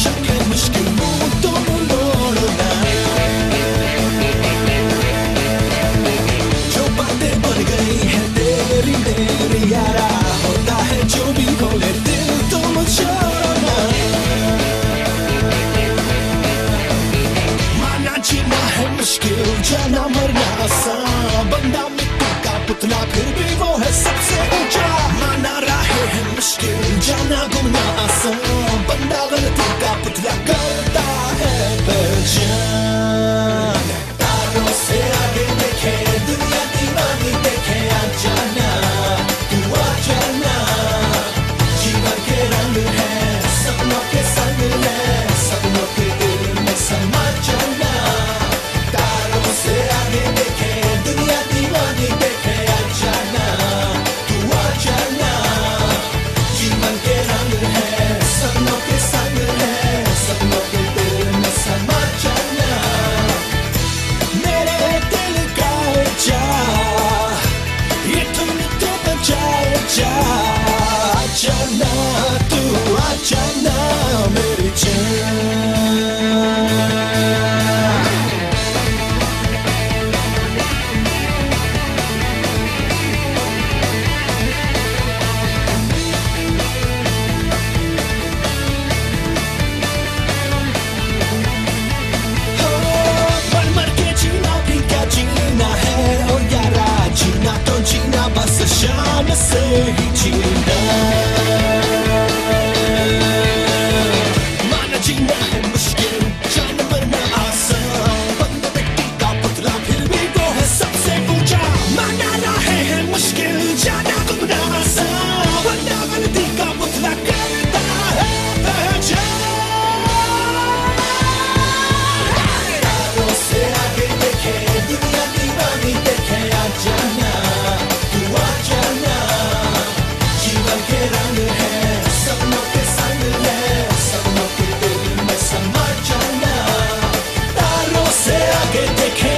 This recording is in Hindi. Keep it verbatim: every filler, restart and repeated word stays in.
के मुश्किल मुंह तुम मोड़ना। जो बातें बन गई है तेरी मेरी यारा, होता है जो भी बोले दिल तुम छोड़ना। माना जीना है मुश्किल, जाना मरना आसान, बंदा मिट्टी का पुतला फिर भी वो है सबसे ऊंचा। माना राहें है मुश्किल, जाना गुमना आसान, बंदा गलती का पुतला करता है पहचान। तारों से आगे देखे दुनिया दीवानी देखे, आ जाना तू आ जाना, जीवन के रंग है सपनों के संग है, सपनों के दिल में समा जाना। तारों से आगे देखे दुनिया दीवानी देखे, आ जाना तू आ जाना, जीवन के रंग है सपनों के संग है, सपनों के दिल में समा जाना। मेरे दिल का जा ये तुम तो बचाए जा, आ जाना तू आ जाना मेरी जान। मर मर के जीना भी क्या जीना है ओ यारा, जीना तो जीना बस शान से ही जीना। माना जीना है मुश्किल, जान मरना आसान, बंदा मिट्टी का पुतला फिर भी वो है सबसे ऊंचा। माना राहें है मुश्किल, जाना गुमना आसान, बंदा गलती का पुतला करता है पहचान। तारों से आगे देखे दुनिया दीवानी देखे, आ जाना तू आ जाना, जीवन के रंग है सपनों के संग है, सपनों के दिल में समा जाना। तारों से आगे देखे